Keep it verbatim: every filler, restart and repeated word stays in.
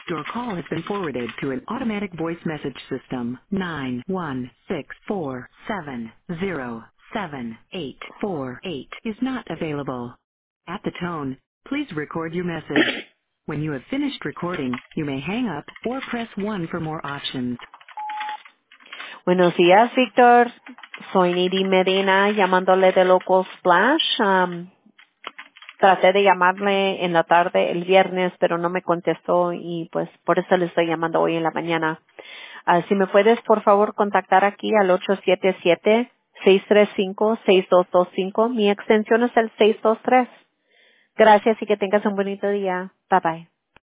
Your call has been forwarded to an automatic voice message system. nine one six four seven zero seven eight four eight is not available. At the tone, please record your message. When you have finished recording, you may hang up or press one for more options. Buenos días, Víctor. Soy Nidi Medina llamándole de Local Splash. Um, traté de llamarle en la tarde el viernes, pero no me contestó y pues por eso le estoy llamando hoy en la mañana. Ah, si me puedes, por favor, contactar aquí al ocho siete siete, seis tres cinco, seis dos dos cinco. Mi extensión es el seis dos tres. Gracias y que tengas un bonito día. Bye bye.